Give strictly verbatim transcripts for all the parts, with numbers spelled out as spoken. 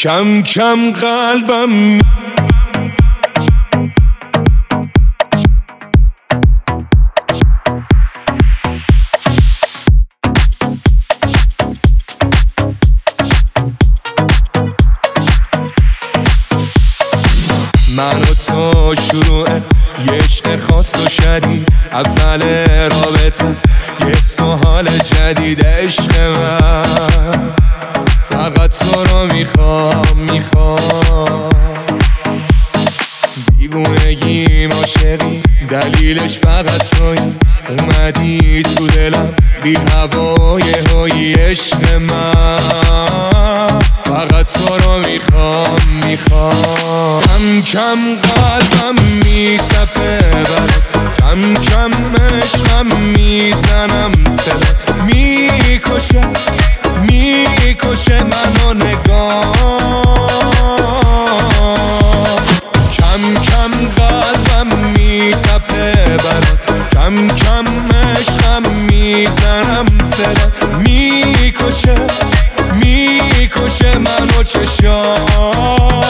کم کم قلبم من و تو شروع یه عشق خاص و شدید، اول رابطه است یه سوال جدید. عشق من فقط تو رو میخوام میخوام دیوونگیم عاشقی دلیلش فقط تویی، اومدی تو دلم بی هوای هایی. عشق من فقط تو رو میخوام میخوام کم کم قلبم میتپه برات، کم کم عشقم میزنم صدا میکشه میکشه منو نگاه. کم کم قلبم میتپه برات، کم کم عشقم میزنم صدا میکشه میکشه منو چشام.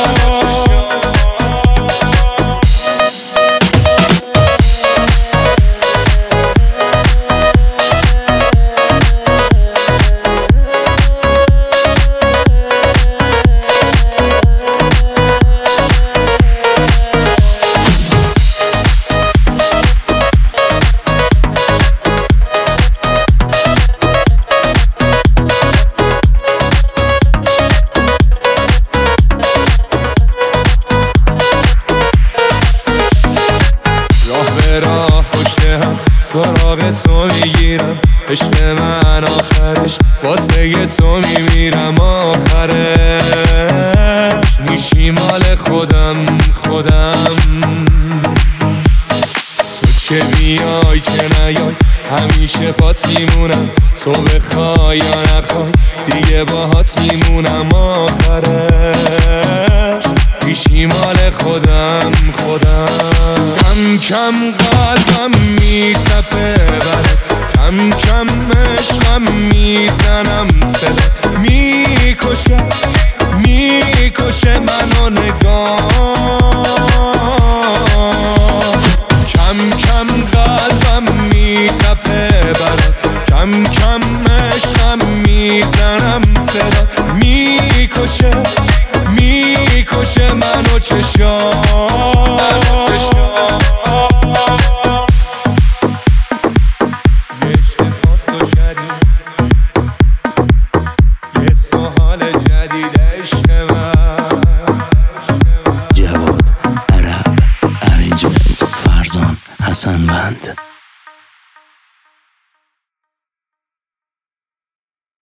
سراغ تو میگیرم عشق من، آخرش واسه تو میمیرم. آخرش میشی مال خودم خودم. تو چه بیای چه نیای همیشه پات میمونم، تو بخوای یا نخوای دیگه باهات میمونم. آخرش میشی مال خودم خودم. کم کم قلبم میتپه برات، کم کم عشقم میزنم صدا میکشه میکشه منو نگاه. کم کم قلبم میتپه برات، کم کم عشقم میزنم صدا میکشه میکشه منو چشام. جواد عرب ارنجمنت فرزان حسن بند.